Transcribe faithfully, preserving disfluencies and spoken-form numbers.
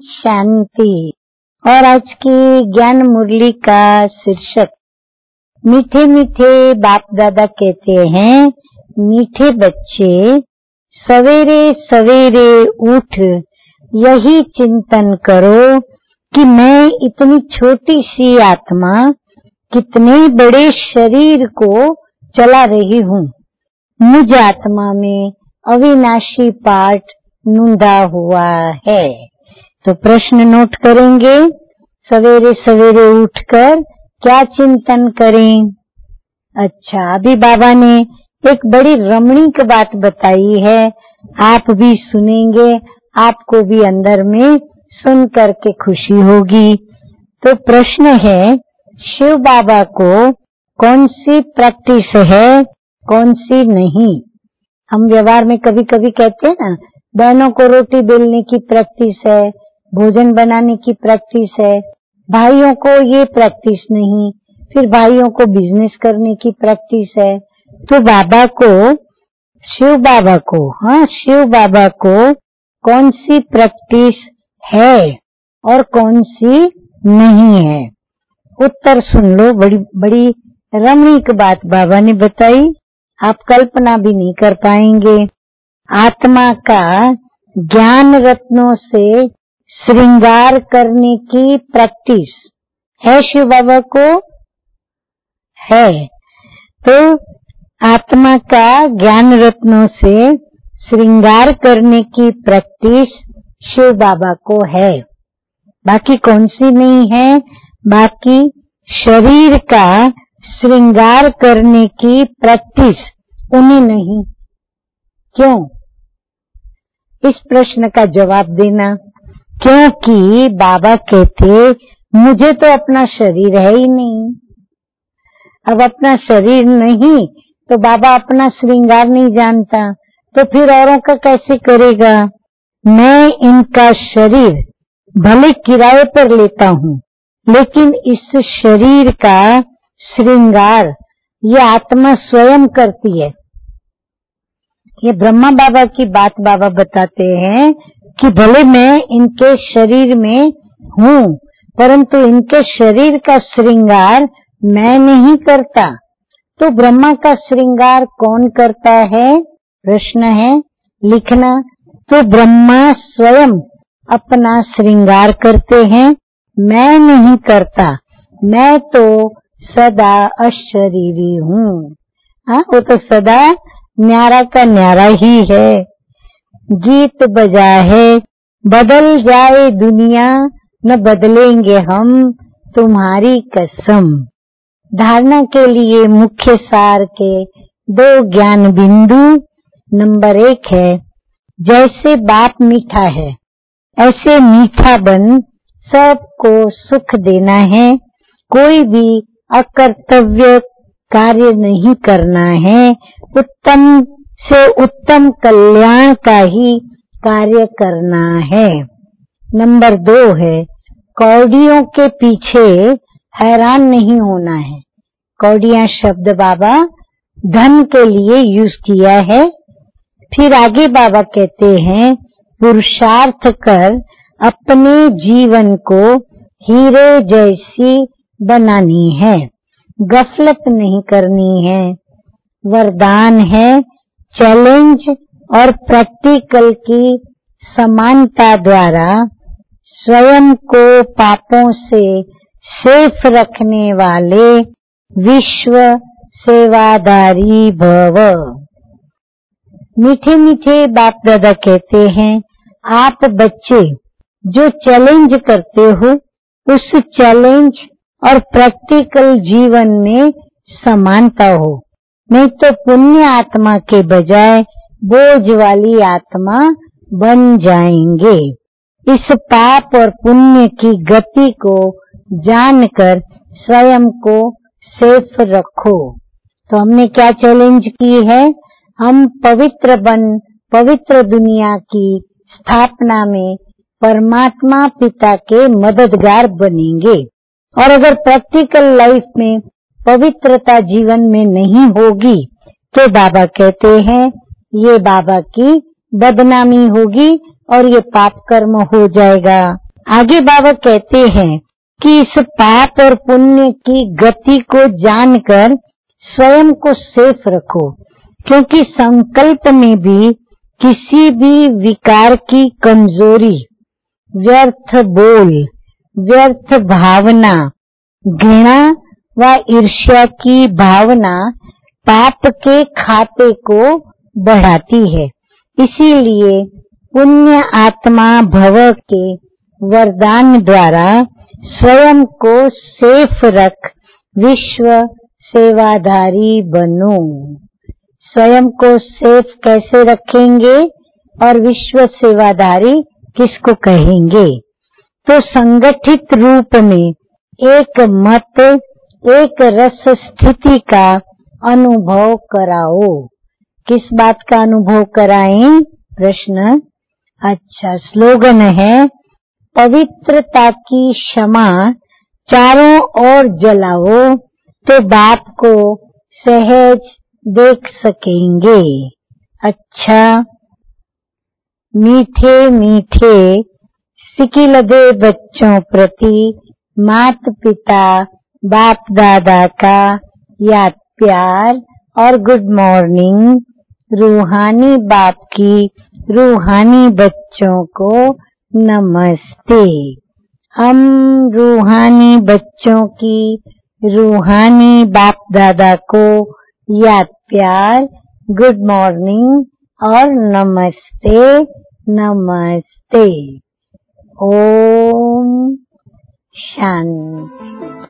शांति। और आज की ज्ञान मुरली का शीर्षक मीठे मीठे बाप दादा कहते हैं, मीठे बच्चे सवेरे सवेरे उठ यही चिंतन करो कि मैं इतनी छोटी सी आत्मा कितने बड़े शरीर को चला रही हूँ। मुझ आत्मा में अविनाशी पाठ नूंदा हुआ है। तो प्रश्न नोट करेंगे, सवेरे सवेरे उठकर क्या चिंतन करें। अच्छा, अभी बाबा ने एक बड़ी रमणीक बात बताई है, आप भी सुनेंगे, आपको भी अंदर में सुन करके खुशी होगी। तो प्रश्न है, शिव बाबा को कौन सी प्रैक्टिस है, कौन सी नहीं। हम व्यवहार में कभी कभी कहते हैं ना, बहनों को रोटी बेलने की प्रैक्टिस है, भोजन बनाने की प्रैक्टिस है, भाइयों को ये प्रैक्टिस नहीं, फिर भाइयों को बिजनेस करने की प्रैक्टिस है। तो बाबा को, शिव बाबा को, हाँ शिव बाबा को कौन सी प्रैक्टिस है और कौन सी नहीं है। उत्तर सुन लो, बड़ी बड़ी रमणीक बात बाबा ने बताई, आप कल्पना भी नहीं कर पाएंगे। आत्मा का ज्ञान रत्नों से श्रृंगार करने की प्रैक्टिस है शिव बाबा को, है। तो आत्मा का ज्ञान रत्नों से श्रृंगार करने की प्रैक्टिस शिव बाबा को है। बाकी कौन सी नहीं है, बाकी शरीर का श्रृंगार करने की प्रैक्टिस उन्हें नहीं। क्यों? इस प्रश्न का जवाब देना, क्योंकि बाबा कहते मुझे तो अपना शरीर है ही नहीं। अब अपना शरीर नहीं तो बाबा अपना श्रृंगार नहीं जानता, तो फिर औरों का कैसे करेगा। मैं इनका शरीर भले किराए पर लेता हूँ, लेकिन इस शरीर का श्रृंगार ये आत्मा स्वयं करती है। ये ब्रह्मा बाबा की बात बाबा बताते हैं कि भले मैं इनके शरीर में हूँ, परंतु इनके शरीर का श्रृंगार मैं नहीं करता। तो ब्रह्मा का श्रृंगार कौन करता है, प्रश्न है, लिखना। तो ब्रह्मा स्वयं अपना श्रृंगार करते हैं, मैं नहीं करता, मैं तो सदा अशरीरी हूँ। हाँ, वो तो सदा न्यारा का न्यारा ही है। गीत बजा है, बदल जाए दुनिया न बदलेंगे हम, तुम्हारी कसम। धारणा के लिए मुख्य सार के दो ज्ञान बिंदु। नंबर एक है, जैसे बाप मीठा है ऐसे मीठा बन सबको सुख देना है। कोई भी अकर्तव्य कार्य नहीं करना है, उत्तम से उत्तम कल्याण का ही कार्य करना है। नंबर दो है, कौड़ियों के पीछे हैरान नहीं होना है। कौड़ियां शब्द बाबा धन के लिए यूज किया है। फिर आगे बाबा कहते हैं, पुरुषार्थ कर अपने जीवन को हीरे जैसी बनानी है, गफलत नहीं करनी है। वरदान है, चैलेंज और प्रैक्टिकल की समानता द्वारा स्वयं को पापों से सेफ रखने वाले विश्व सेवादारी भव। मीठे मीठे बाप दादा कहते हैं, आप बच्चे जो चैलेंज करते हो, उस चैलेंज और प्रैक्टिकल जीवन में समानता हो, नहीं तो पुण्य आत्मा के बजाय बोझ वाली आत्मा बन जाएंगे। इस पाप और पुण्य की गति को जानकर स्वयं को सेफ रखो। तो हमने क्या चैलेंज की है, हम पवित्र बन पवित्र दुनिया की स्थापना में परमात्मा पिता के मददगार बनेंगे। और अगर प्रैक्टिकल लाइफ में पवित्रता जीवन में नहीं होगी तो बाबा कहते हैं ये बाबा की बदनामी होगी और ये पाप कर्म हो जाएगा। आगे बाबा कहते हैं कि इस पाप और पुण्य की गति को जानकर स्वयं को सेफ रखो, क्योंकि संकल्प में भी किसी भी विकार की कमजोरी, व्यर्थ बोल, व्यर्थ भावना, घृणा व ईर्ष्या की भावना पाप के खाते को बढ़ाती है। इसीलिए पुण्य आत्मा भव के वरदान द्वारा स्वयं को सेफ रख विश्व सेवाधारी बनो। स्वयं को सेफ कैसे रखेंगे और विश्व सेवाधारी किसको कहेंगे? तो संगठित रूप में एक मत, एक रस स्थिति का अनुभव कराओ। किस बात का अनुभव कराएं? प्रश्न। अच्छा, स्लोगन है पवित्रता की क्षमा चारों ओर जलाओ तो बाप को सहज देख सकेंगे। अच्छा, मीठे मीठे सिकिलदे बच्चों प्रति मात पिता बाप दादा का याद प्यार और गुड मॉर्निंग। रूहानी बाप की रूहानी बच्चों को नमस्ते। हम रूहानी बच्चों की रूहानी बाप दादा को याद प्यार, गुड मॉर्निंग और नमस्ते नमस्ते। ओम शांति।